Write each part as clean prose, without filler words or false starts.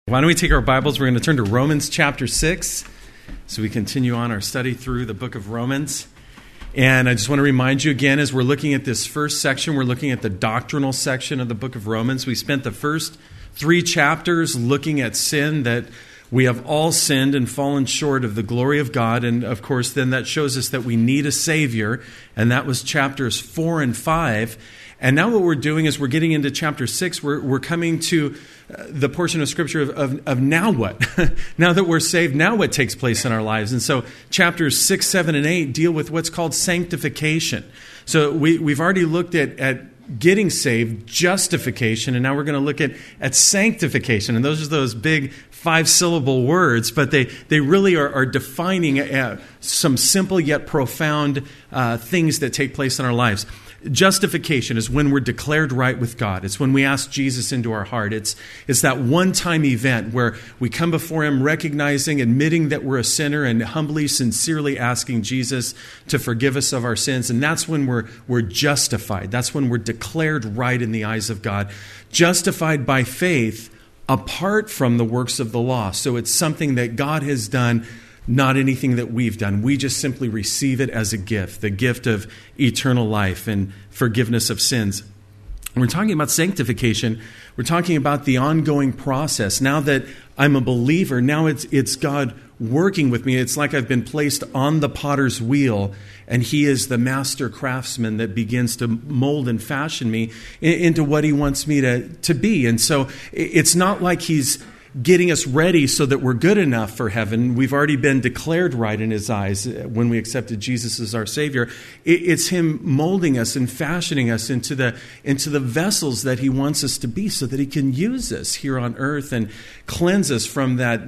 Why don't we take our Bibles? We're going to turn to Romans chapter 6 so we continue on our study through the book of Romans. And I just want to remind you again, as we're looking at this first section, we're looking at the doctrinal section of the book of Romans. We spent the first 3 chapters looking at sin, that we have all sinned and fallen short of the glory of God. And of course, then that shows us that we need a Savior. And that was chapters 4 and 5. And now what we're doing is we're getting into chapter 6. We're coming to the portion of Scripture of now what? Now that we're saved, now what takes place in our lives? And so chapters 6, 7, and 8 deal with what's called sanctification. So we've already looked at getting saved, justification, and now we're going to look at sanctification. And those are those big 5-syllable words, but they really are defining some simple yet profound things that take place in our lives. Justification is when we're declared right with God. It's when we ask Jesus into our heart. It's that one-time event where we come before Him recognizing, admitting that we're a sinner, and humbly, sincerely asking Jesus to forgive us of our sins. And that's when we're justified. That's when we're declared right in the eyes of God. Justified by faith apart from the works of the law. So it's something that God has done, not anything that we've done. We just simply receive it as a gift, the gift of eternal life and forgiveness of sins. When we're talking about sanctification, we're talking about the ongoing process. Now that I'm a believer, now it's God working with me. It's like I've been placed on the potter's wheel, and He is the master craftsman that begins to mold and fashion me into what He wants me to be. And so it's not like He's getting us ready so that we're good enough for heaven. We've already been declared right in His eyes when we accepted Jesus as our Savior. It's Him molding us and fashioning us into the vessels that He wants us to be, so that He can use us here on earth and cleanse us from that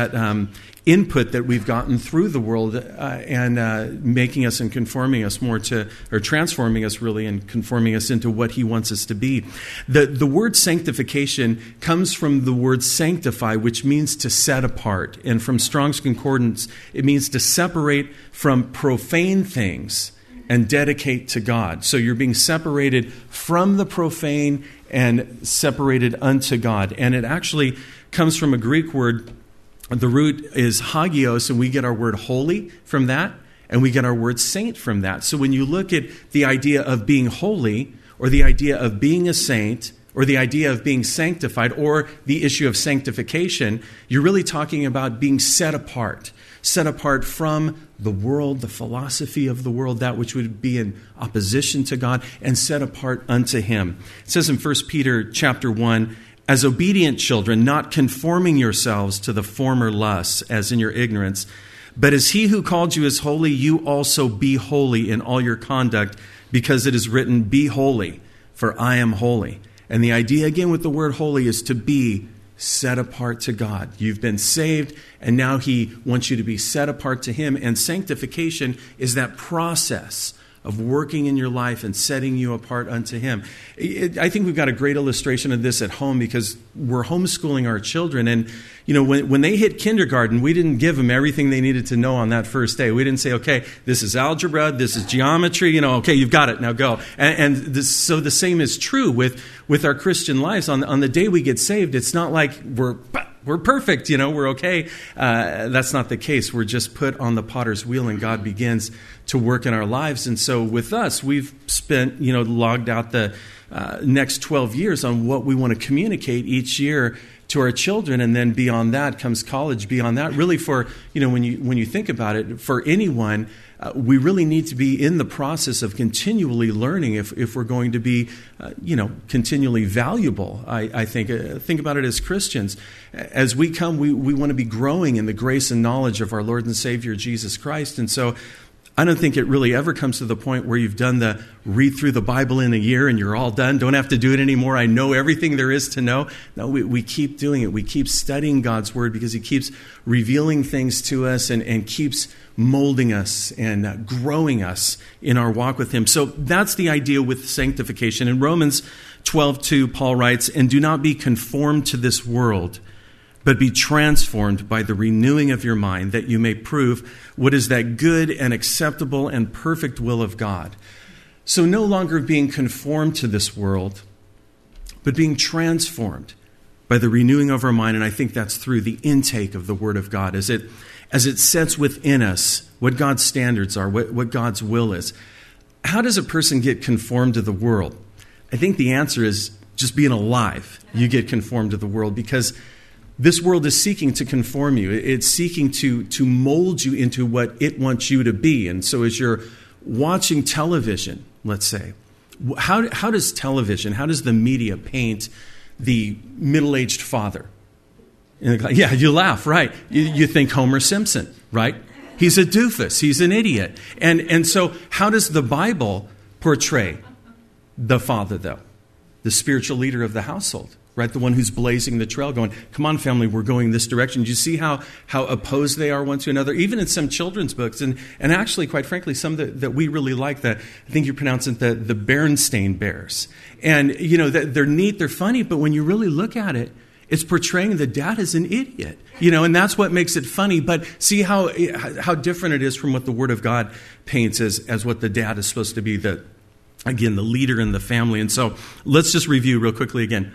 input that we've gotten through the world and making us and conforming us more to, or transforming us really and conforming us into what He wants us to be. The word sanctification comes from the word sanctify, which means to set apart. And from Strong's Concordance, it means to separate from profane things and dedicate to God. So you're being separated from the profane and separated unto God. And it actually comes from a Greek word. The root is hagios, and we get our word holy from that, and we get our word saint from that. So when you look at the idea of being holy, or the idea of being a saint, or the idea of being sanctified, or the issue of sanctification, you're really talking about being set apart from the world, the philosophy of the world, that which would be in opposition to God, and set apart unto Him. It says in 1 Peter chapter 1, as obedient children, not conforming yourselves to the former lusts, as in your ignorance, but as He who called you is holy, you also be holy in all your conduct, because it is written, be holy, for I am holy. And the idea, again, with the word holy is to be set apart to God. You've been saved, and now He wants you to be set apart to Him. And sanctification is that process of working in your life and setting you apart unto Him. I think we've got a great illustration of this at home, because we're homeschooling our children. And, when they hit kindergarten, we didn't give them everything they needed to know on that first day. We didn't say, okay, this is algebra, this is geometry, okay, you've got it, now go. So the same is true with our Christian lives. On the day we get saved, it's not like we're perfect, we're okay. That's not the case. We're just put on the potter's wheel, and God begins to work in our lives. And so with us, we've spent, logged out the next 12 years on what we want to communicate each year to our children. And then beyond that comes college. Beyond that, really for, when you think about it, for anyone, we really need to be in the process of continually learning if we're going to be, continually valuable. I think about it as Christians. As we come, we want to be growing in the grace and knowledge of our Lord and Savior, Jesus Christ. And so I don't think it really ever comes to the point where you've done the read through the Bible in a year and you're all done. Don't have to do it anymore. I know everything there is to know. No, we keep doing it. We keep studying God's Word, because He keeps revealing things to us and keeps molding us and growing us in our walk with Him. So that's the idea with sanctification. In Romans 12:2, Paul writes, and do not be conformed to this world, but be transformed by the renewing of your mind, that you may prove what is that good and acceptable and perfect will of God. So no longer being conformed to this world, but being transformed by the renewing of our mind, and I think that's through the intake of the Word of God, as it sets within us what God's standards are, what God's will is. How does a person get conformed to the world? I think the answer is just being alive. You get conformed to the world because this world is seeking to conform you. It's seeking to mold you into what it wants you to be. And so as you're watching television, let's say, how does television, how does the media paint the middle-aged father? Yeah, you laugh, right? You think Homer Simpson, right? He's a doofus. He's an idiot. And so how does the Bible portray the father, though? The spiritual leader of the household, right? The one who's blazing the trail going, come on, family, we're going this direction. Do you see how opposed they are one to another? Even in some children's books, and actually, quite frankly, some that we really like, that I think you pronounce it the Berenstain Bears. And, they're neat, they're funny, but when you really look at it, it's portraying the dad as an idiot, and that's what makes it funny. But see how different it is from what the Word of God paints as what the dad is supposed to be, the leader in the family. And so let's just review real quickly again.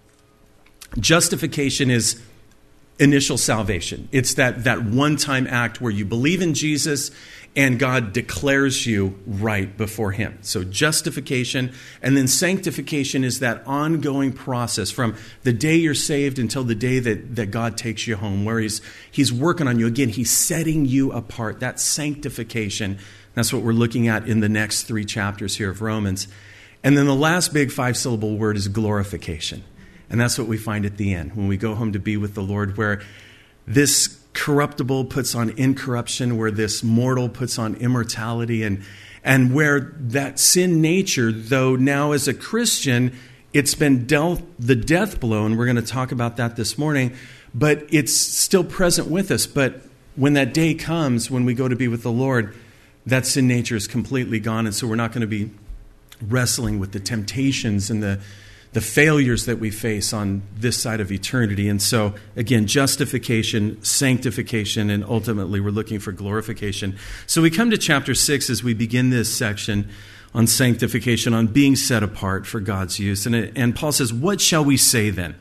Justification is initial salvation. It's that one-time act where you believe in Jesus and God declares you right before Him. So justification, and then sanctification is that ongoing process from the day you're saved until the day that God takes you home, where He's working on you. Again, He's setting you apart. That's sanctification. That's what we're looking at in the next 3 chapters here of Romans. And then the last big 5-syllable word is glorification. And that's what we find at the end, when we go home to be with the Lord, where this corruptible puts on incorruption, where this mortal puts on immortality, and where that sin nature, though now as a Christian, it's been dealt the death blow, and we're going to talk about that this morning, but it's still present with us. But when that day comes, when we go to be with the Lord, that sin nature is completely gone, and so we're not going to be wrestling with the temptations and the failures that we face on this side of eternity. And so, again, justification, sanctification, and ultimately we're looking for glorification. So we come to chapter 6 as we begin this section on sanctification, on being set apart for God's use. And Paul says, what shall we say then?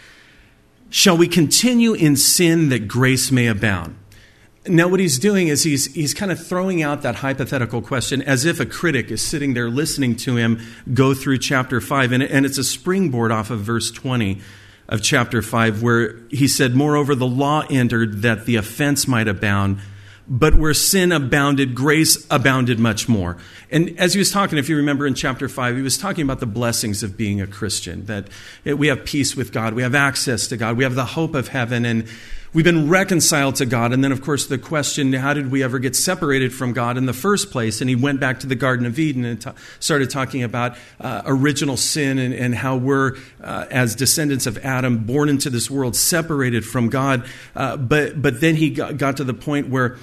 Shall we continue in sin that grace may abound? Now, what he's doing is he's kind of throwing out that hypothetical question as if a critic is sitting there listening to him go through chapter 5. And it's a springboard off of verse 20 of chapter 5, where he said, moreover, the law entered that the offense might abound, but where sin abounded, grace abounded much more. And as he was talking, if you remember in chapter 5, he was talking about the blessings of being a Christian, that we have peace with God, we have access to God, we have the hope of heaven, and we've been reconciled to God. And then, of course, the question, how did we ever get separated from God in the first place? And he went back to the Garden of Eden and started talking about original sin and how we're, as descendants of Adam, born into this world, separated from God. But then he got to the point where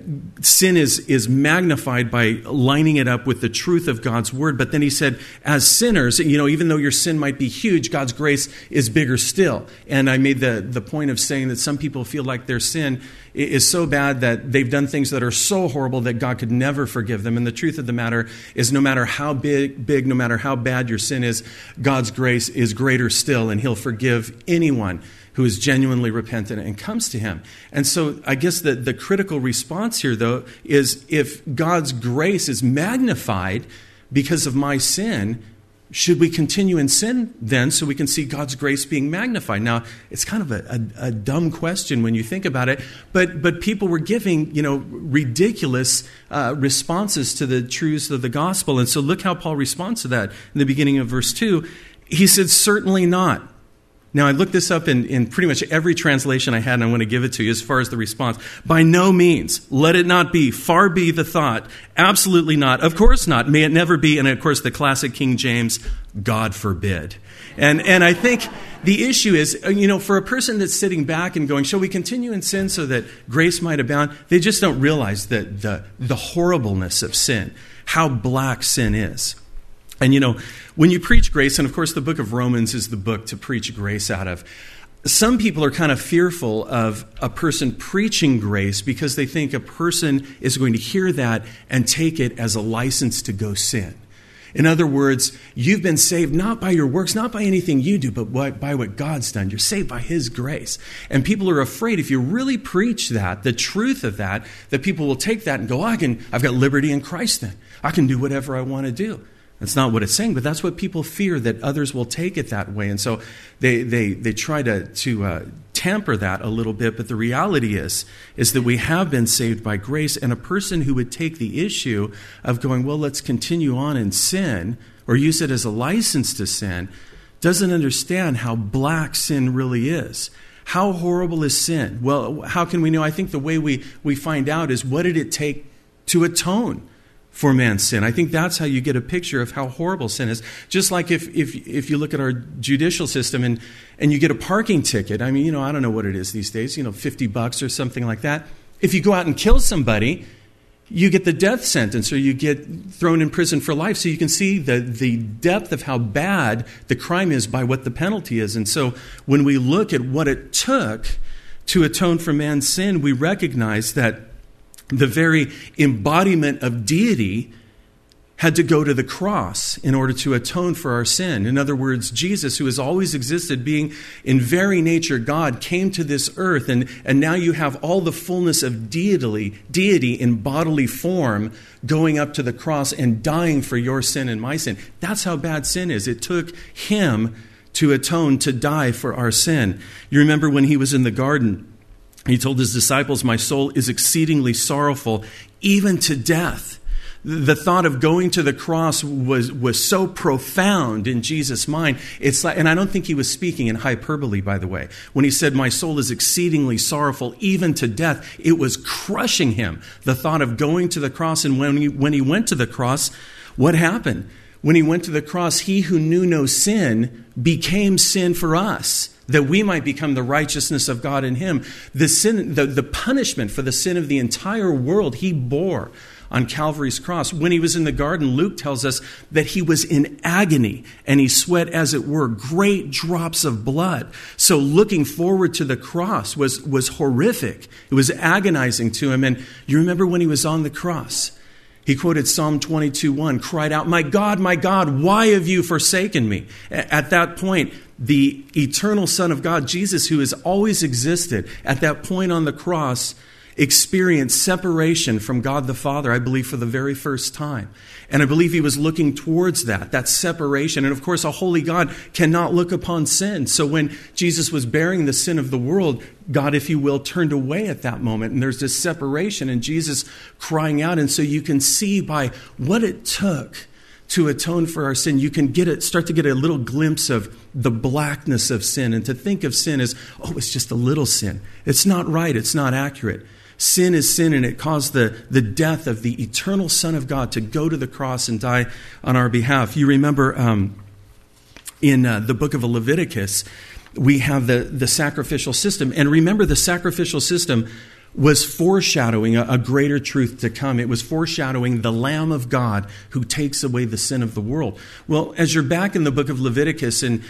sin is magnified by lining it up with the truth of God's word. But then he said, as sinners, even though your sin might be huge, God's grace is bigger still. And I made the point of saying that some people feel like their sin is so bad that they've done things that are so horrible that God could never forgive them. And the truth of the matter is, no matter how big, no matter how bad your sin is, God's grace is greater still, and He'll forgive anyone who is genuinely repentant and comes to Him. And so I guess the critical response here, though, is if God's grace is magnified because of my sin, should we continue in sin then so we can see God's grace being magnified? Now, it's kind of a dumb question when you think about it, but people were giving, ridiculous responses to the truths of the gospel. And so look how Paul responds to that in the beginning of verse 2. He said, certainly not. Now, I looked this up in pretty much every translation I had, and I want to give it to you as far as the response. By no means, let it not be. Far be the thought. Absolutely not. Of course not. May it never be. And, of course, the classic King James, God forbid. And I think the issue is, for a person that's sitting back and going, shall we continue in sin so that grace might abound? They just don't realize that the horribleness of sin, how black sin is. And, when you preach grace, and of course the book of Romans is the book to preach grace out of, some people are kind of fearful of a person preaching grace because they think a person is going to hear that and take it as a license to go sin. In other words, you've been saved not by your works, not by anything you do, but by what God's done. You're saved by his grace. And people are afraid if you really preach that, the truth of that people will take that and go, I've got liberty in Christ then. I can do whatever I want to do. That's not what it's saying, but that's what people fear, that others will take it that way. And so they try to tamper that a little bit. But the reality is that we have been saved by grace. And a person who would take the issue of going, well, let's continue on in sin, or use it as a license to sin, doesn't understand how black sin really is. How horrible is sin? Well, how can we know? I think the way we find out is, what did it take to atone for man's sin? I think that's how you get a picture of how horrible sin is. Just like if you look at our judicial system and you get a parking ticket. I mean, I don't know what it is these days, $50 or something like that. If you go out and kill somebody, you get the death sentence, or you get thrown in prison for life. So you can see the depth of how bad the crime is by what the penalty is. And so when we look at what it took to atone for man's sin, we recognize that the very embodiment of deity had to go to the cross in order to atone for our sin. In other words, Jesus, who has always existed, being in very nature God, came to this earth, and now you have all the fullness of deity in bodily form going up to the cross and dying for your sin and my sin. That's how bad sin is. It took him to atone, to die for our sin. You remember when he was in the garden, he told his disciples, my soul is exceedingly sorrowful, even to death. The thought of going to the cross was so profound in Jesus' mind. It's like, and I don't think he was speaking in hyperbole, by the way. When he said, my soul is exceedingly sorrowful, even to death, it was crushing him. The thought of going to the cross. And when he went to the cross, what happened? When he went to the cross, he who knew no sin became sin for us, that we might become the righteousness of God in him. The sin, the punishment for the sin of the entire world, he bore on Calvary's cross. When he was in the garden, Luke tells us that he was in agony, and he sweat, as it were, great drops of blood. So looking forward to the cross was horrific. It was agonizing to him. And you remember when he was on the cross, he quoted Psalm 22:1, cried out, my God, why have you forsaken me? At that point, the eternal Son of God, Jesus, who has always existed, at that point on the cross, experienced separation from God the Father, I believe, for the very first time. And I believe he was looking towards that separation. And of course, a holy God cannot look upon sin. So when Jesus was bearing the sin of the world, God, if you will, turned away at that moment. And there's this separation and Jesus crying out. And so you can see by what it took to atone for our sin, you can start to get a little glimpse of the blackness of sin. And to think of sin as, it's just a little sin. It's not right. It's not accurate. Sin is sin, and it caused the death of the eternal Son of God to go to the cross and die on our behalf. You remember in the book of Leviticus, we have the sacrificial system. And remember, the sacrificial system was foreshadowing a greater truth to come. It was foreshadowing the Lamb of God who takes away the sin of the world. Well, as you're back in the book of Leviticus and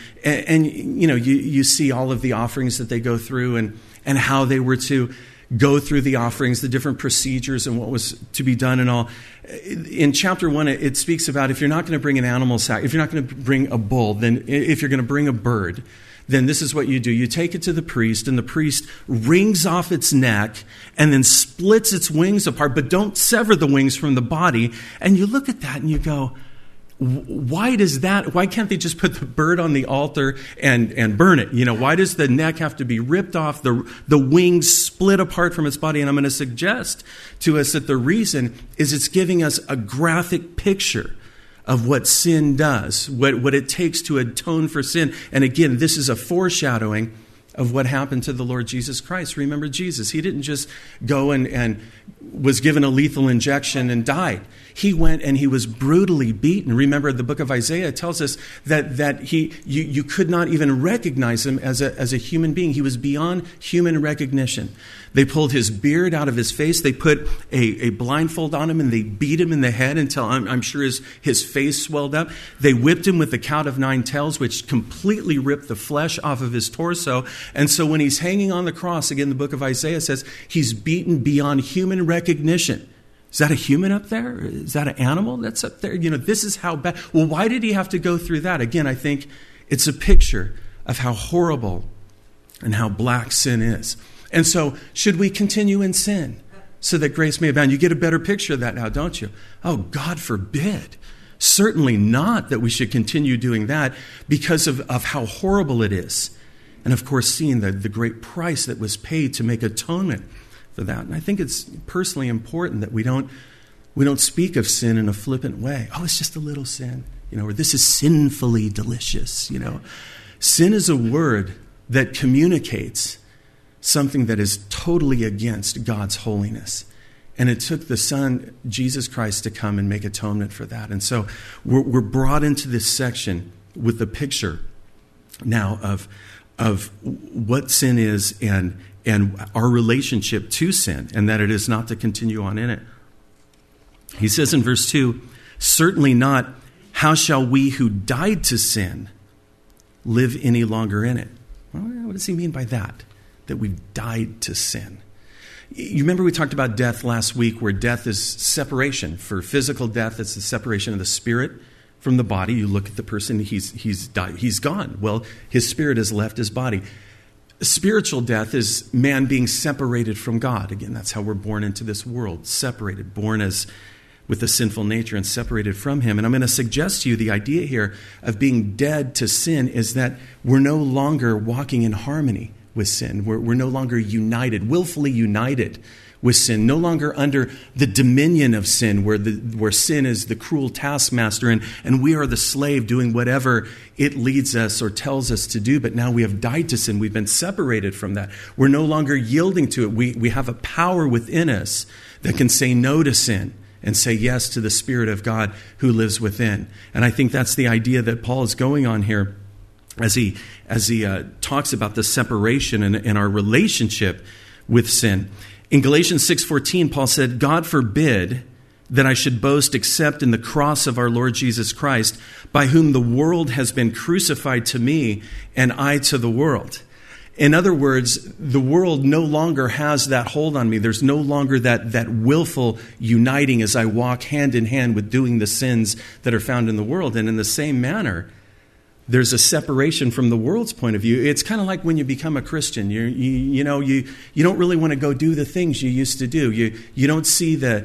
you see all of the offerings that they go through and how they were to go through the offerings, the different procedures and what was to be done and all. In chapter 1, it speaks about if you're not going to bring an animal if you're not going to bring a bull, then if you're going to bring a bird, then this is what you do. You take it to the priest, and the priest wrings off its neck and then splits its wings apart, but don't sever the wings from the body. And you look at that and you go, why can't they just put the bird on the altar and burn it? Why does the neck have to be ripped off, the wings split apart from its body? And I'm going to suggest to us that the reason is it's giving us a graphic picture of what sin does, what it takes to atone for sin. And again, this is a foreshadowing of what happened to the Lord Jesus Christ. Remember Jesus. He didn't just go and was given a lethal injection and died. He went and he was brutally beaten. Remember, the book of Isaiah tells us that you could not even recognize him as a human being. He was beyond human recognition. They pulled his beard out of his face. They put a blindfold on him and they beat him in the head until I'm sure his face swelled up. They whipped him with the cat of nine tails, which completely ripped the flesh off of his torso. And so when he's hanging on the cross, again, the book of Isaiah says he's beaten beyond human recognition. Is that a human up there? Is that an animal that's up there? This is how bad. Well, why did he have to go through that? Again, I think it's a picture of how horrible and how black sin is. And so, should we continue in sin so that grace may abound? You get a better picture of that now, don't you? Oh, God forbid. Certainly not that we should continue doing that because of how horrible it is. And of course, seeing the great price that was paid to make atonement for that. And I think it's personally important that we don't speak of sin in a flippant way. Oh, it's just a little sin, or this is sinfully delicious, Sin is a word that communicates something that is totally against God's holiness. And it took the Son, Jesus Christ, to come and make atonement for that. And so we're brought into this section with the picture now of what sin is and our relationship to sin, and that it is not to continue on in it. He says in verse 2, certainly not, how shall we who died to sin live any longer in it? Well, what does he mean by that we've died to sin? You remember we talked about death last week, where death is separation. For physical death, it's the separation of the spirit from the body. You look at the person, he's died, he's gone. Well, his spirit has left his body. Spiritual death is man being separated from God. Again, that's how we're born into this world, separated, born as with a sinful nature and separated from him. And I'm going to suggest to you the idea here of being dead to sin is that we're no longer walking in harmony with sin. We're no longer united, willfully united with sin, no longer under the dominion of sin, where sin is the cruel taskmaster and we are the slave doing whatever it leads us or tells us to do. But now we have died to sin. We've been separated from that. We're no longer yielding to it. We have a power within us that can say no to sin and say yes to the Spirit of God who lives within. And I think that's the idea that Paul is going on here as he talks about the separation and our relationship with sin. In Galatians 6:14, Paul said, God forbid that I should boast except in the cross of our Lord Jesus Christ, by whom the world has been crucified to me and I to the world. In other words, the world no longer has that hold on me. There's no longer that willful uniting as I walk hand in hand with doing the sins that are found in the world. And in the same manner, there's a separation from the world's point of view. It's kind of like when you become a Christian. You don't really want to go do the things you used to do. You don't see the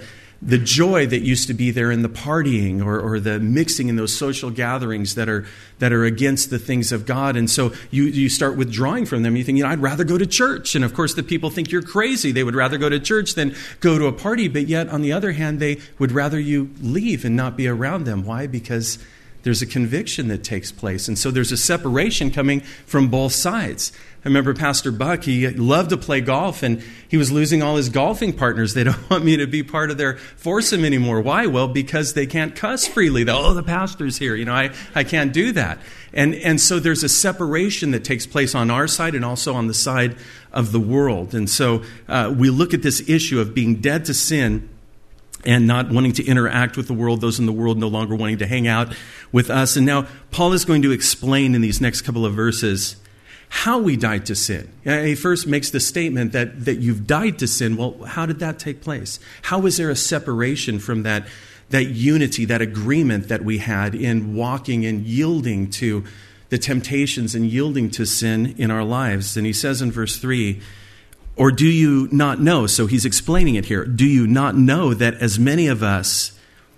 joy that used to be there in the partying or the mixing in those social gatherings that are against the things of God. And so you start withdrawing from them. You think, I'd rather go to church. And of course, the people think you're crazy. They would rather go to church than go to a party. But yet, on the other hand, they would rather you leave and not be around them. Why? Because there's a conviction that takes place. And so there's a separation coming from both sides. I remember Pastor Buck, he loved to play golf, and he was losing all his golfing partners. They don't want me to be part of their foursome anymore. Why? Well, because they can't cuss freely. The pastor's here. I can't do that. And so there's a separation that takes place on our side and also on the side of the world. And so we look at this issue of being dead to sin and not wanting to interact with the world, those in the world no longer wanting to hang out with us. And now Paul is going to explain in these next couple of verses how we died to sin. He first makes the statement that you've died to sin. Well, how did that take place? How was there a separation from that unity, that agreement that we had in walking and yielding to the temptations and yielding to sin in our lives? And he says in verse 3, or do you not know? So he's explaining it here. Do you not know that as many of us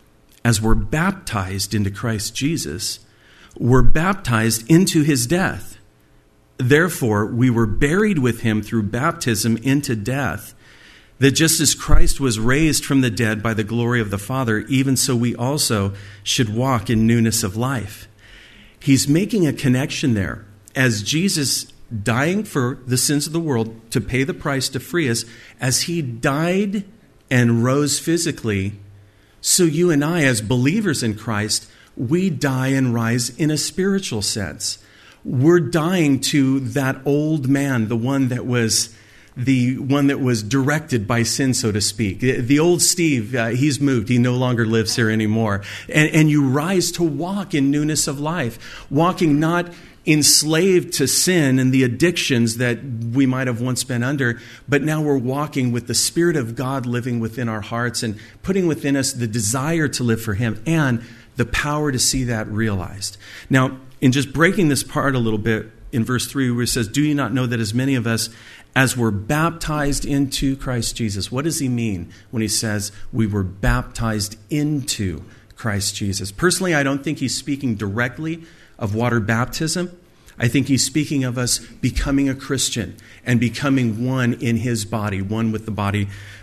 as were baptized into Christ Jesus were baptized into his death? Therefore, we were buried with him through baptism into death, that just as Christ was raised from the dead by the glory of the Father, even so we also should walk in newness of life. He's making a connection there. As Jesus dying for the sins of the world to pay the price to free us, as he died and rose physically, so you and I, as believers in Christ, we die and rise in a spiritual sense. We're dying to that old man, the one that was the one that was directed by sin, so to speak. The old Steve, he's moved. He no longer lives here anymore. And you rise to walk in newness of life, walking not enslaved to sin and the addictions that we might have once been under, but now we're walking with the Spirit of God living within our hearts and putting within us the desire to live for Him and the power to see that realized. Now, in just breaking this part a little bit, in verse 3 where it says, do you not know that as many of us as were baptized into Christ Jesus? What does he mean when he says we were baptized into Christ Jesus? Personally, I don't think he's speaking directly of water baptism. I think he's speaking of us becoming a Christian and becoming one in his body, one with the body,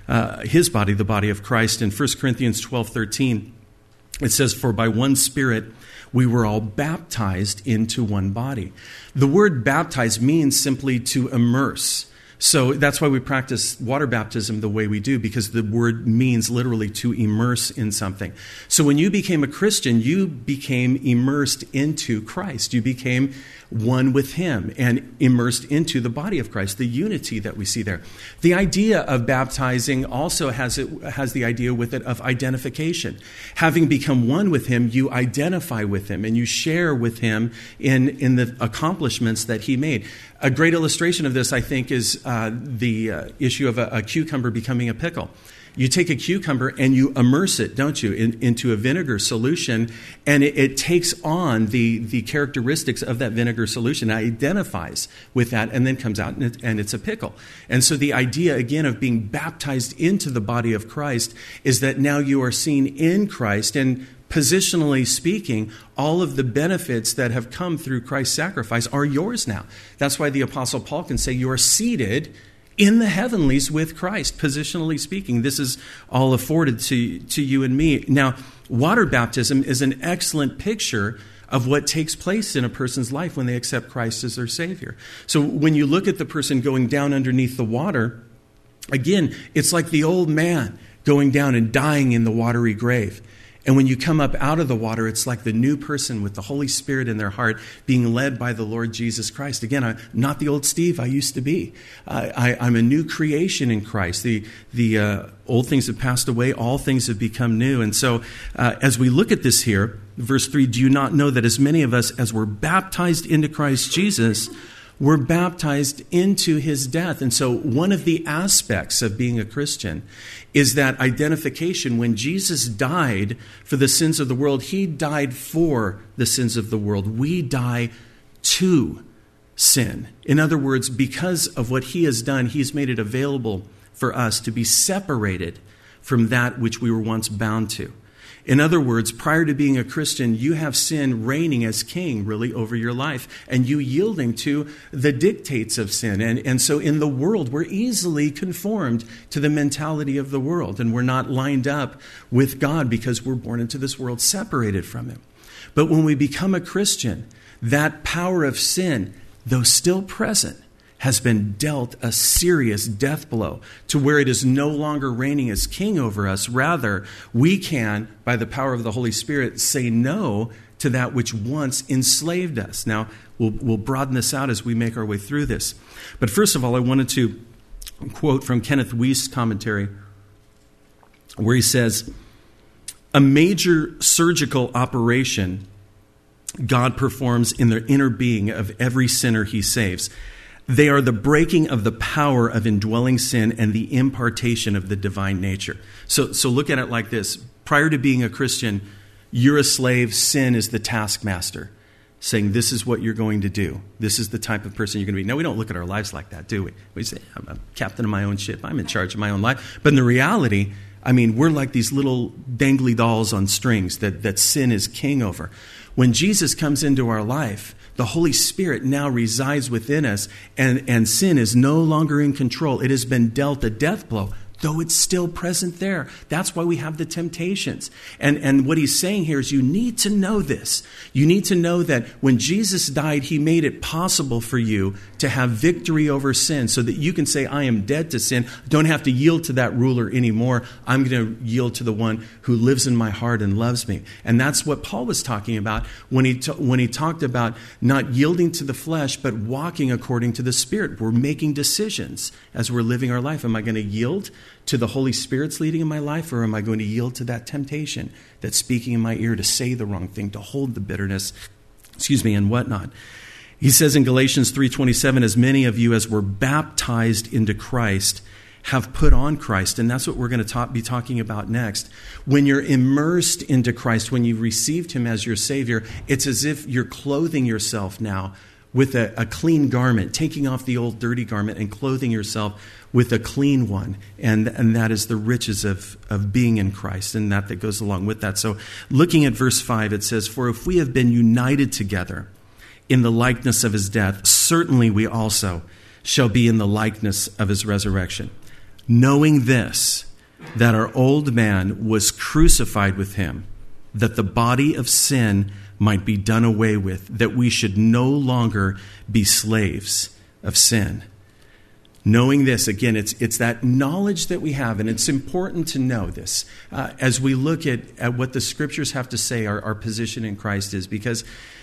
his body, the body of Christ. In 1 Corinthians 12:13, it says, for by one Spirit we were all baptized into one body. The word baptize means simply to immerse. So that's why we practice water baptism the way we do, because the word means literally to immerse in something. So when you became a Christian, you became immersed into Christ. You became one with him and immersed into the body of Christ, the unity that we see there. The idea of baptizing also has the idea with it of identification. Having become one with him, you identify with him and you share with him in the accomplishments that he made. A great illustration of this, I think, is the issue of a cucumber becoming a pickle. You take a cucumber and you immerse it, don't you, into a vinegar solution, and it takes on the characteristics of that vinegar solution, identifies with that, and then comes out and it's a pickle. And so the idea, again, of being baptized into the body of Christ is that now you are seen in Christ, and positionally speaking, all of the benefits that have come through Christ's sacrifice are yours now. That's why the Apostle Paul can say you are seated in the heavenlies with Christ, positionally speaking. This is all afforded to you and me. Now, water baptism is an excellent picture of what takes place in a person's life when they accept Christ as their Savior. So when you look at the person going down underneath the water, again, it's like the old man going down and dying in the watery grave. And when you come up out of the water, it's like the new person with the Holy Spirit in their heart being led by the Lord Jesus Christ. Again, I'm not the old Steve I used to be. I'm a new creation in Christ. The old things have passed away. All things have become new. And so as we look at this here, verse 3, do you not know that as many of us as were baptized into Christ Jesus were baptized into his death? And so one of the aspects of being a Christian is that identification. When Jesus died for the sins of the world, he died for the sins of the world. We die to sin. In other words, because of what he has done, he's made it available for us to be separated from that which we were once bound to. In other words, prior to being a Christian, you have sin reigning as king, really, over your life, and you yielding to the dictates of sin. And so in the world, we're easily conformed to the mentality of the world, and we're not lined up with God because we're born into this world separated from him. But when we become a Christian, that power of sin, though still present, has been dealt a serious death blow to where it is no longer reigning as king over us. Rather, we can, by the power of the Holy Spirit, say no to that which once enslaved us. Now, we'll broaden this out as we make our way through this. But first of all, I wanted to quote from Kenneth Wuest's commentary where he says, a major surgical operation God performs in the inner being of every sinner he saves. They are the breaking of the power of indwelling sin and the impartation of the divine nature. So look at it like this. Prior to being a Christian, you're a slave. Sin is the taskmaster, saying this is what you're going to do. This is the type of person you're going to be. Now, we don't look at our lives like that, do we? We say, I'm a captain of my own ship. I'm in charge of my own life. But in the reality, I mean, we're like these little dangly dolls on strings that sin is king over. When Jesus comes into our life, the Holy Spirit now resides within us, and sin is no longer in control. It has been dealt a death blow though it's still present there. That's why we have the temptations. And what he's saying here is you need to know this. You need to know that when Jesus died, he made it possible for you to have victory over sin so that you can say, I am dead to sin. I don't have to yield to that ruler anymore. I'm going to yield to the one who lives in my heart and loves me. And that's what Paul was talking about when he talked about not yielding to the flesh, but walking according to the Spirit. We're making decisions as we're living our life. Am I going to yield to the Holy Spirit's leading in my life, or am I going to yield to that temptation that's speaking in my ear to say the wrong thing, to hold the bitterness, and whatnot? He says in Galatians 3:27, as many of you as were baptized into Christ have put on Christ. And that's what we're going to be talking about next. When you're immersed into Christ, when you've received him as your Savior, it's as if you're clothing yourself now with a clean garment, taking off the old dirty garment and clothing yourself with a clean one. And that is the riches of being in Christ, and that goes along with that. So looking at verse 5, it says, for if we have been united together in the likeness of his death, certainly we also shall be in the likeness of his resurrection. Knowing this, that our old man was crucified with him, that the body of sin might be done away with, that we should no longer be slaves of sin. Knowing this, again, it's that knowledge that we have, and it's important to know this as we look at what the Scriptures have to say our position in Christ is, because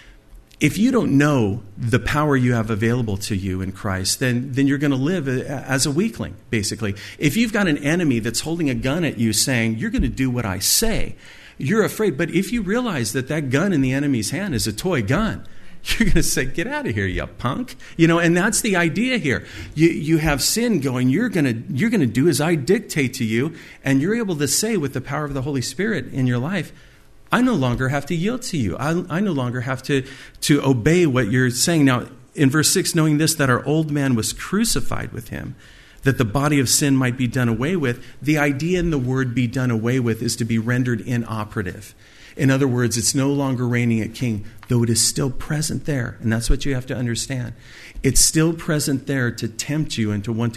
if you don't know the power you have available to you in Christ, then you're going to live as a weakling, basically. If you've got an enemy that's holding a gun at you saying, you're going to do what I say, you're afraid. But if you realize that gun in the enemy's hand is a toy gun, you're going to say, get out of here, you punk. And that's the idea here. You have sin going, you're going to do as I dictate to you, and you're able to say with the power of the Holy Spirit in your life, I no longer have to yield to you. I no longer have to obey what you're saying. Now, in verse 6, knowing this, that our old man was crucified with him, that the body of sin might be done away with. The idea in the word be done away with is to be rendered inoperative. In other words, it's no longer reigning at king, though it is still present there. And that's what you have to understand. It's still present there to tempt you and to want to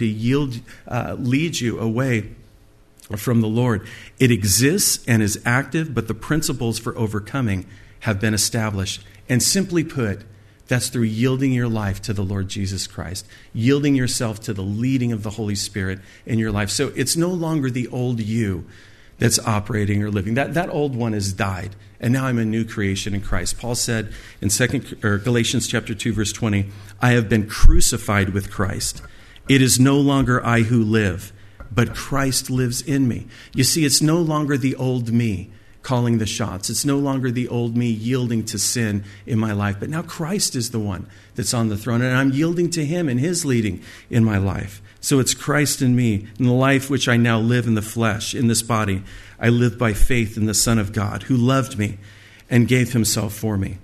lead you away from the Lord. It exists and is active, but the principles for overcoming have been established. And simply put, that's through yielding your life to the Lord Jesus Christ, yielding yourself to the leading of the Holy Spirit in your life. So it's no longer the old you that's operating or living. That old one has died, and now I'm a new creation in Christ. Paul said in Galatians chapter 2, verse 20, I have been crucified with Christ. It is no longer I who live, but Christ lives in me. You see, it's no longer the old me calling the shots. It's no longer the old me yielding to sin in my life, but now Christ is the one that's on the throne, and I'm yielding to him and his leading in my life. So it's Christ in me, in the life which I now live in the flesh, in this body. I live by faith in the Son of God, who loved me and gave himself for me.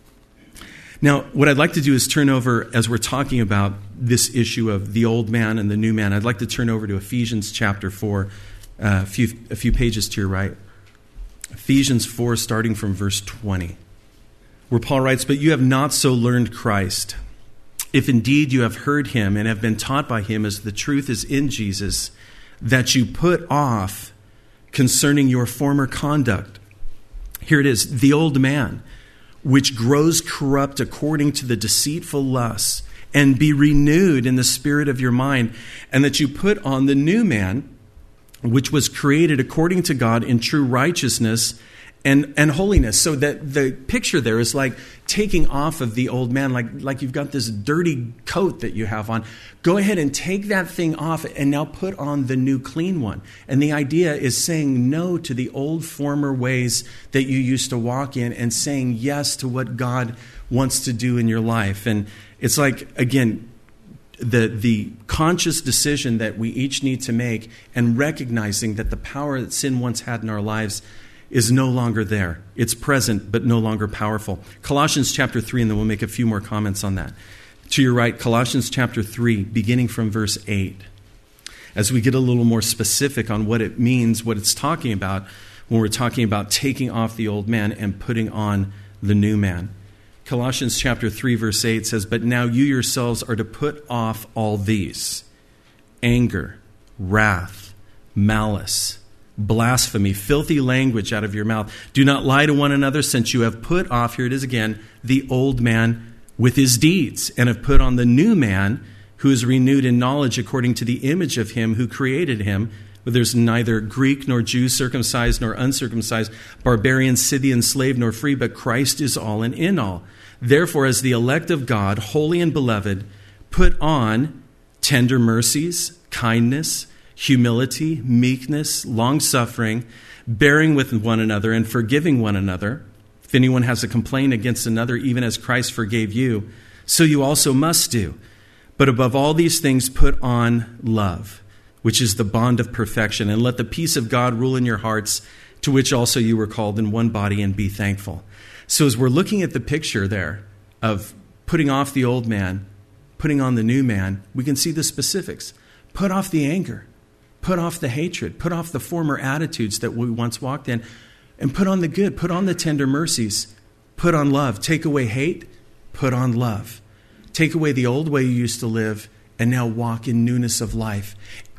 Now, what I'd like to do is turn over, as we're talking about this issue of the old man and the new man, I'd like to turn over to Ephesians chapter 4, a few pages to your right. Ephesians 4, starting from verse 20, where Paul writes, but you have not so learned Christ, if indeed you have heard him and have been taught by him as the truth is in Jesus, that you put off concerning your former conduct. Here it is, the old man, which grows corrupt according to the deceitful lusts, and be renewed in the spirit of your mind, and that you put on the new man, which was created according to God in true righteousness and holiness. So that the picture there is like taking off of the old man, like you've got this dirty coat that you have on. Go ahead and take that thing off and now put on the new clean one. And the idea is saying no to the old former ways that you used to walk in and saying yes to what God wants to do in your life. And it's like, again, the conscious decision that we each need to make, and recognizing that the power that sin once had in our lives is no longer there. It's present, but no longer powerful. Colossians chapter 3, and then we'll make a few more comments on that. To your right, Colossians chapter 3, beginning from verse 8. As we get a little more specific on what it means, what it's talking about when we're talking about taking off the old man and putting on the new man. Colossians chapter 3, verse 8 says, but now you yourselves are to put off all these: anger, wrath, malice, blasphemy, filthy language out of your mouth. Do not lie to one another, since you have put off," here it is again, "the old man with his deeds, and have put on the new man, who is renewed in knowledge according to the image of him who created him. Where there's neither Greek nor Jew, circumcised nor uncircumcised, barbarian, Scythian, slave nor free, but Christ is all and in all. Therefore, as the elect of God, holy and beloved, put on tender mercies, kindness, humility, meekness, long-suffering, bearing with one another and forgiving one another. If anyone has a complaint against another, even as Christ forgave you, so you also must do. But above all these things, put on love, which is the bond of perfection. And let the peace of God rule in your hearts, to which also you were called in one body, and be thankful." So as we're looking at the picture there of putting off the old man, putting on the new man, we can see the specifics. Put off the anger. Put off the hatred. Put off the former attitudes that we once walked in. And put on the good. Put on the tender mercies. Put on love. Take away hate. Put on love. Take away the old way you used to live and now walk in newness of life.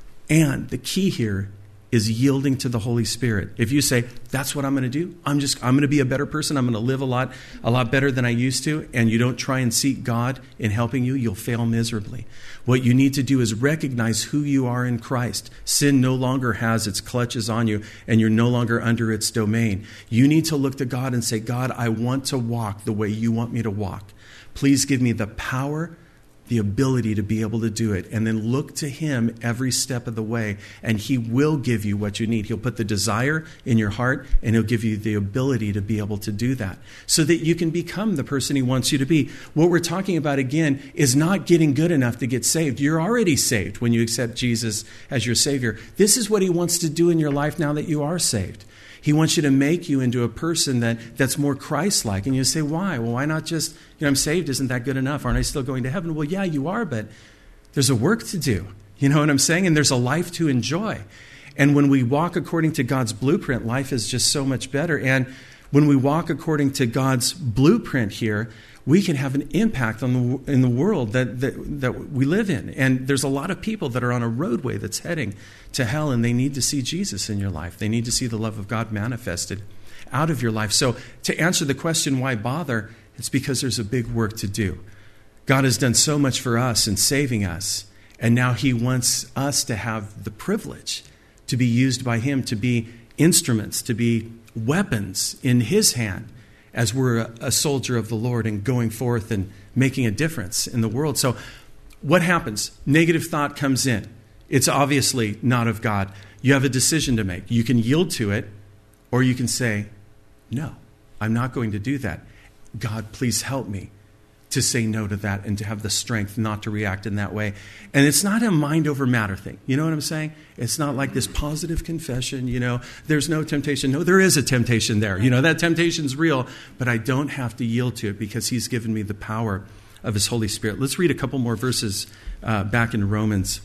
And the key here is yielding to the Holy Spirit. If you say, "That's what I'm going to do. I'm going to be a better person. I'm going to live a lot better than I used to," and you don't try and seek God in helping you, you'll fail miserably. What you need to do is recognize who you are in Christ. Sin no longer has its clutches on you, and you're no longer under its domain. You need to look to God and say, "God, I want to walk the way you want me to walk. Please give me the power, the ability to be able to do it," and then look to him every step of the way, and he will give you what you need. He'll put the desire in your heart, and he'll give you the ability to be able to do that so that you can become the person he wants you to be. What we're talking about, again, is not getting good enough to get saved. You're already saved when you accept Jesus as your Savior. This is what he wants to do in your life now that you are saved. He wants you to make you into a person that's more Christ-like. And you say, why? Well, why not just, I'm saved, isn't that good enough? Aren't I still going to heaven? Well, yeah, you are, but there's a work to do. You know what I'm saying? And there's a life to enjoy. And when we walk according to God's blueprint, life is just so much better. And when we walk according to God's blueprint here, we can have an impact in the world that we live in. And there's a lot of people that are on a roadway that's heading to hell, and they need to see Jesus in your life. They need to see the love of God manifested out of your life. So to answer the question, why bother? It's because there's a big work to do. God has done so much for us in saving us, and now he wants us to have the privilege to be used by him, to be instruments, to be weapons in his hand, as we're a soldier of the Lord and going forth and making a difference in the world. So what happens? Negative thought comes in. It's obviously not of God. You have a decision to make. You can yield to it, or you can say, "No, I'm not going to do that. God, please help me to say no to that and to have the strength not to react in that way." And it's not a mind over matter thing. You know what I'm saying? It's not like this positive confession, there's no temptation. No, there is a temptation there. That temptation's real, but I don't have to yield to it because he's given me the power of his Holy Spirit. Let's read a couple more verses back in Romans.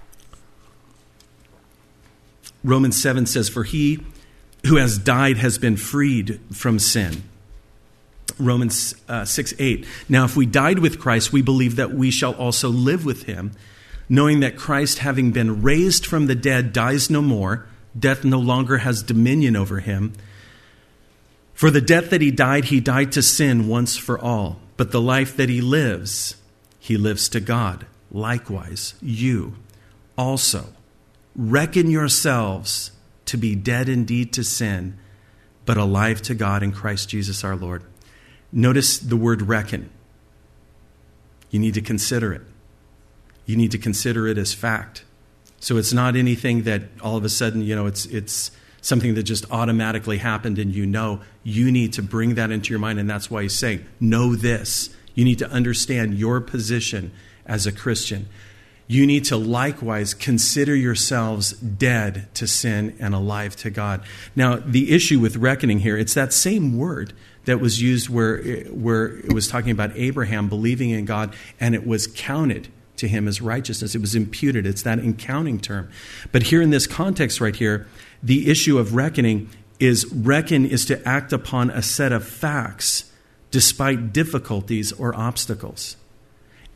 Romans 7 says, "For he who has died has been freed from sin." Romans 6:8. "Now if we died with Christ, we believe that we shall also live with him, knowing that Christ, having been raised from the dead, dies no more. Death no longer has dominion over him. For the death that he died to sin once for all. But the life that he lives to God. Likewise, you also reckon yourselves to be dead indeed to sin, but alive to God in Christ Jesus our Lord." Notice the word reckon. You need to consider it. You need to consider it as fact. So it's not anything that all of a sudden, it's something that just automatically happened and you need to bring that into your mind. And that's why he's saying, know this. You need to understand your position as a Christian. You need to likewise consider yourselves dead to sin and alive to God. Now, the issue with reckoning here, it's that same word that was used where it was talking about Abraham believing in God, and it was counted to him as righteousness. It was imputed. It's that accounting term. But here in this context right here, the issue of reckoning is to act upon a set of facts despite difficulties or obstacles.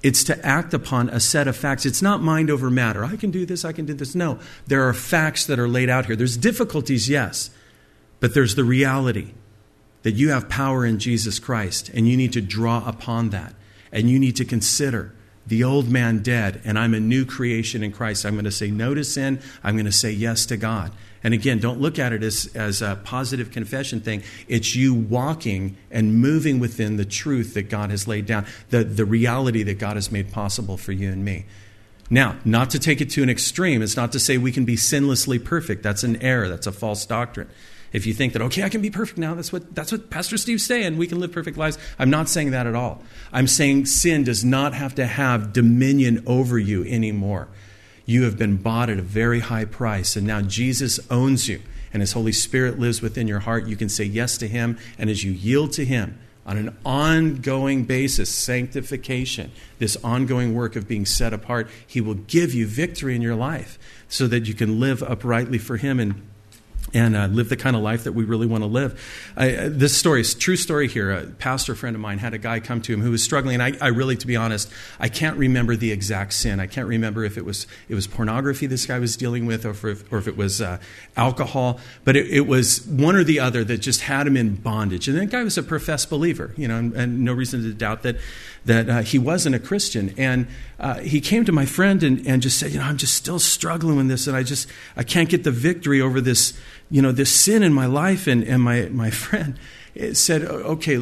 It's to act upon a set of facts. It's not mind over matter. I can do this, I can do this. No, there are facts that are laid out here. There's difficulties, yes, but there's the reality that you have power in Jesus Christ, and you need to draw upon that. And you need to consider the old man dead, and I'm a new creation in Christ. I'm going to say no to sin. I'm going to say yes to God. And again, don't look at it as a positive confession thing. It's you walking and moving within the truth that God has laid down, the reality that God has made possible for you and me. Now, not to take it to an extreme. It's not to say we can be sinlessly perfect. That's an error. That's a false doctrine. If you think that, okay, I can be perfect now, that's what Pastor Steve's saying, we can live perfect lives. I'm not saying that at all. I'm saying sin does not have to have dominion over you anymore. You have been bought at a very high price, and now Jesus owns you, and His Holy Spirit lives within your heart. You can say yes to Him, and as you yield to Him on an ongoing basis, sanctification, this ongoing work of being set apart, He will give you victory in your life so that you can live uprightly for Him and live the kind of life that we really want to live. This story is a true story here. A pastor friend of mine had a guy come to him who was struggling. And I really, to be honest, I can't remember the exact sin. I can't remember if it was pornography this guy was dealing with, or if it was alcohol. But it was one or the other that just had him in bondage. And that guy was a professed believer, and no reason to doubt that he wasn't a Christian. And he came to my friend and just said, I'm just still struggling with this, and I can't get the victory over this, this sin in my life. And my friend said, okay,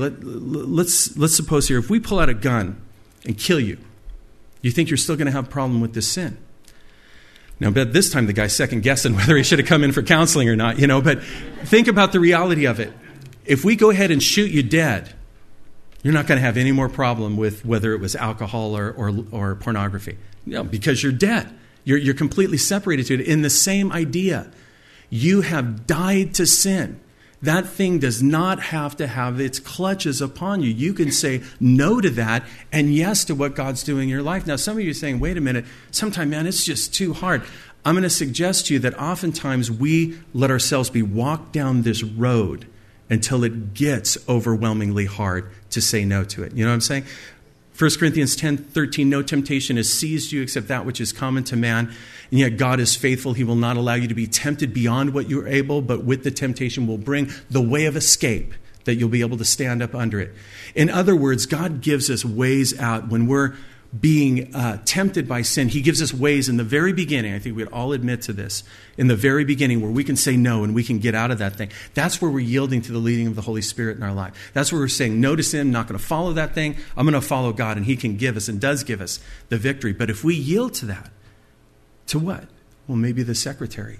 let's suppose here, if we pull out a gun and kill you, you think you're still going to have a problem with this sin? Now, but this time the guy's second guessing whether he should have come in for counseling or not, but think about the reality of it. If we go ahead and shoot you dead, you're not going to have any more problem with whether it was alcohol or pornography. Because you're dead. You're completely separated to it. In the same idea, you have died to sin. That thing does not have to have its clutches upon you. You can say no to that and yes to what God's doing in your life. Now, some of you are saying, wait a minute, sometimes, man, it's just too hard. I'm going to suggest to you that oftentimes we let ourselves be walked down this road until it gets overwhelmingly hard to say no to it. You know what I'm saying? 1 Corinthians 10:13, no temptation has seized you except that which is common to man. And yet God is faithful. He will not allow you to be tempted beyond what you're able, but with the temptation will bring the way of escape that you'll be able to stand up under it. In other words, God gives us ways out when we're being tempted by sin. He gives us ways in the very beginning. I think we'd all admit to this. In the very beginning where we can say no and we can get out of that thing. That's where we're yielding to the leading of the Holy Spirit in our life. That's where we're saying no to sin. I'm not going to follow that thing. I'm going to follow God, and He can give us and does give us the victory. But if we yield to that, to what? Well, maybe the secretary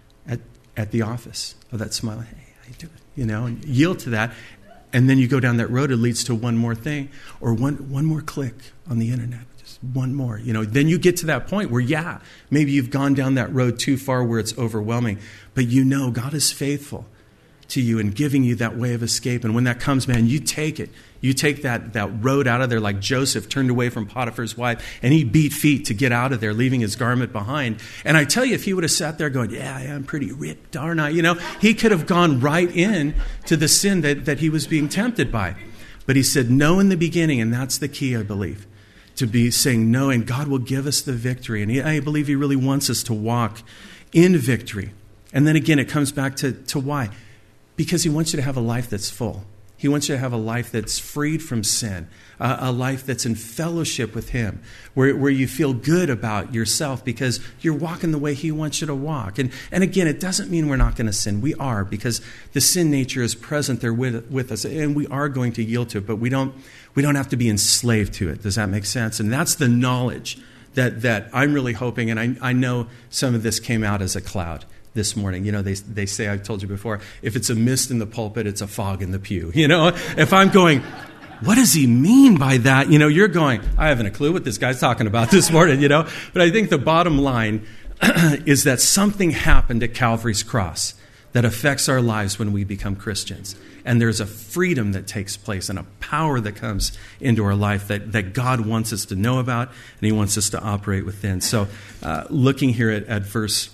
at the office of that smile. Hey, how you doing? And yield to that. And then you go down that road, it leads to one more thing or one more click on the internet, just one more. Then you get to that point where, maybe you've gone down that road too far where it's overwhelming. But God is faithful to you and giving you that way of escape. And when that comes, man, you take it. You take that road out of there like Joseph turned away from Potiphar's wife, and he beat feet to get out of there, leaving his garment behind. And I tell you, if he would have sat there going, I'm pretty ripped, aren't I? He could have gone right in to the sin that he was being tempted by. But he said no in the beginning, and that's the key, I believe, to be saying no, and God will give us the victory. And I believe He really wants us to walk in victory. And then again, it comes back to why? Because He wants you to have a life that's full. He wants you to have a life that's freed from sin, a life that's in fellowship with Him, where you feel good about yourself because you're walking the way He wants you to walk. And again, it doesn't mean we're not going to sin. We are, because the sin nature is present there with us, and we are going to yield to it, but we don't have to be enslaved to it. Does that make sense? And that's the knowledge that I'm really hoping, and I know some of this came out as a cloud this morning. They say, I've told you before, if it's a mist in the pulpit, it's a fog in the pew. If I'm going, what does he mean by that? You're going, I haven't a clue what this guy's talking about this morning, But I think the bottom line is that something happened at Calvary's cross that affects our lives when we become Christians. And there's a freedom that takes place and a power that comes into our life that God wants us to know about, and He wants us to operate within. So looking here at verse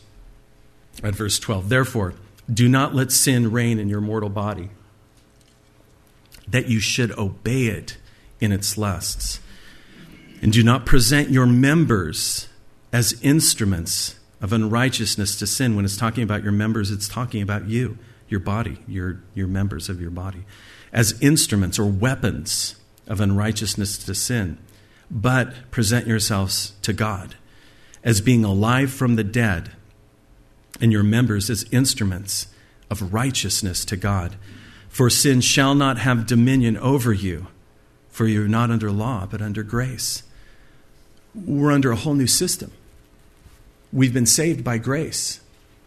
12, therefore, do not let sin reign in your mortal body, that you should obey it in its lusts. And do not present your members as instruments of unrighteousness to sin. When it's talking about your members, it's talking about you, your body, your members of your body, as instruments or weapons of unrighteousness to sin. But present yourselves to God as being alive from the dead, and your members as instruments of righteousness to God. For sin shall not have dominion over you, for you're not under law, but under grace. We're under a whole new system. We've been saved by grace.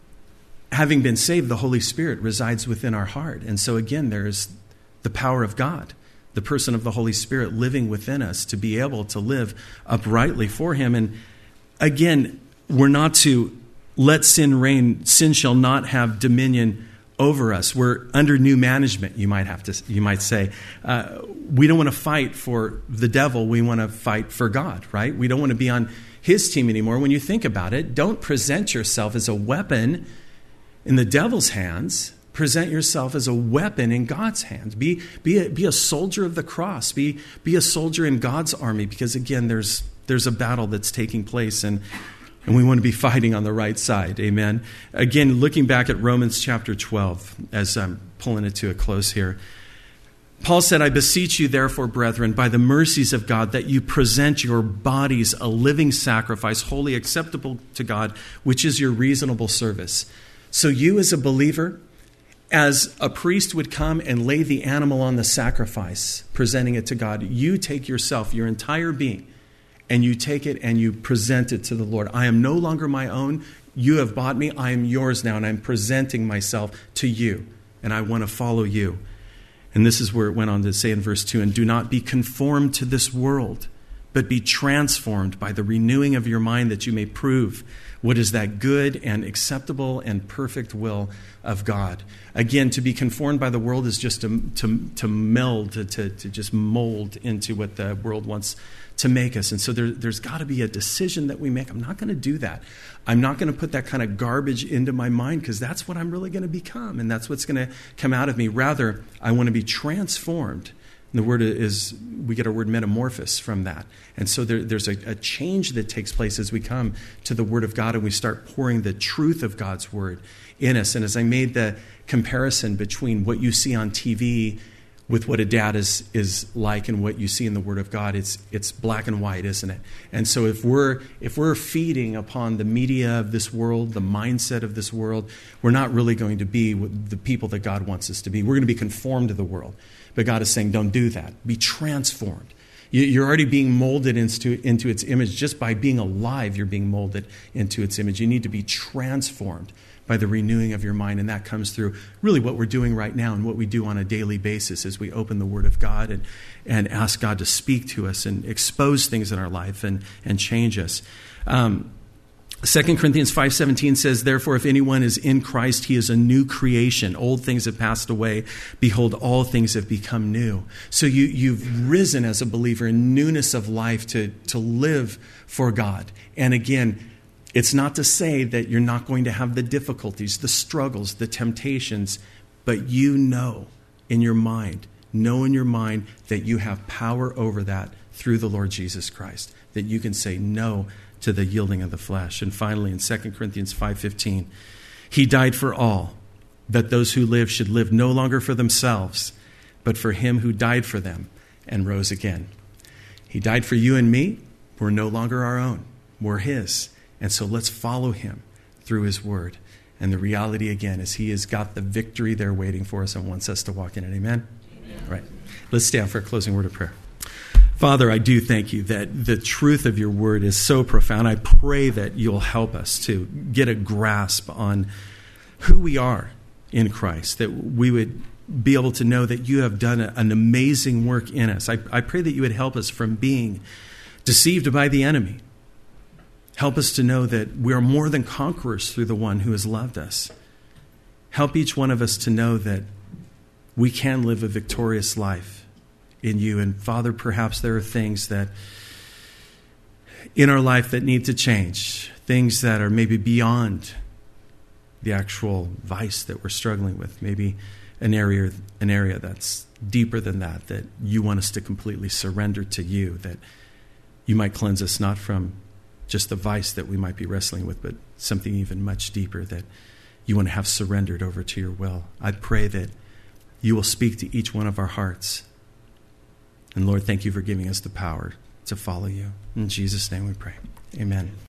Having been saved, the Holy Spirit resides within our heart. And so again, there's the power of God, the person of the Holy Spirit living within us to be able to live uprightly for him. And again, we're not to let sin reign. Sin shall not have dominion over us. We're under new management, you might say. We don't want to fight for the devil. We want to fight for God, right? We don't want to be on his team anymore. When you think about it, don't present yourself as a weapon in the devil's hands. Present yourself as a weapon in God's hands. Be a soldier of the cross. Be a soldier in God's army, because again, there's a battle that's taking place, and we want to be fighting on the right side. Amen. Again, looking back at Romans chapter 12, as I'm pulling it to a close here, Paul said, I beseech you, therefore, brethren, by the mercies of God, that you present your bodies a living sacrifice, wholly acceptable to God, which is your reasonable service. So you as a believer, as a priest would come and lay the animal on the sacrifice, presenting it to God, you take yourself, your entire being, and you take it and you present it to the Lord. I am no longer my own. You have bought me. I am yours now, and I'm presenting myself to you, and I want to follow you. And this is where it went on to say in verse 2, and do not be conformed to this world, but be transformed by the renewing of your mind, that you may prove what is that good and acceptable and perfect will of God. Again, to be conformed by the world is just to meld, to just mold into what the world wants to make us. And so there's got to be a decision that we make. I'm not going to do that. I'm not going to put that kind of garbage into my mind, because that's what I'm really going to become, and that's what's going to come out of me. Rather, I want to be transformed. And the word is, we get our word metamorphosis from that. And so there's a change that takes place as we come to the Word of God and we start pouring the truth of God's Word in us. And as I made the comparison between what you see on TV with what a dad is like and what you see in the Word of God, it's black and white, isn't it? And so if we're feeding upon the media of this world, the mindset of this world, we're not really going to be the people that God wants us to be. We're going to be conformed to the world. But God is saying, don't do that. Be transformed. You're already being molded into its image. Just by being alive, you're being molded into its image. You need to be transformed by the renewing of your mind. And that comes through really what we're doing right now and what we do on a daily basis as we open the Word of God and ask God to speak to us and expose things in our life and change us. 2 Corinthians 5:17 says, therefore, if anyone is in Christ, he is a new creation. Old things have passed away. Behold, all things have become new. So you've risen as a believer in newness of life to live for God. And again, it's not to say that you're not going to have the difficulties, the struggles, the temptations, but know in your mind that you have power over that through the Lord Jesus Christ, that you can say no to the yielding of the flesh. And finally, in 2 Corinthians 5:15, he died for all, that those who live should live no longer for themselves, but for him who died for them and rose again. He died for you and me. We're no longer our own. We're his. And so let's follow him through his word. And the reality, again, is he has got the victory there waiting for us and wants us to walk in it. Amen? Amen. All right. Let's stand for a closing word of prayer. Father, I do thank you that the truth of your word is so profound. I pray that you'll help us to get a grasp on who we are in Christ, that we would be able to know that you have done an amazing work in us. I pray that you would help us from being deceived by the enemy. Help us to know that we are more than conquerors through the one who has loved us. Help each one of us to know that we can live a victorious life in you. And Father, perhaps there are things that in our life that need to change, things that are maybe beyond the actual vice that we're struggling with, maybe an area that's deeper than that you want us to completely surrender to you, that you might cleanse us not from just the vice that we might be wrestling with, but something even much deeper that you want to have surrendered over to your will. I pray that you will speak to each one of our hearts. And Lord, thank you for giving us the power to follow you. In Jesus' name we pray. Amen.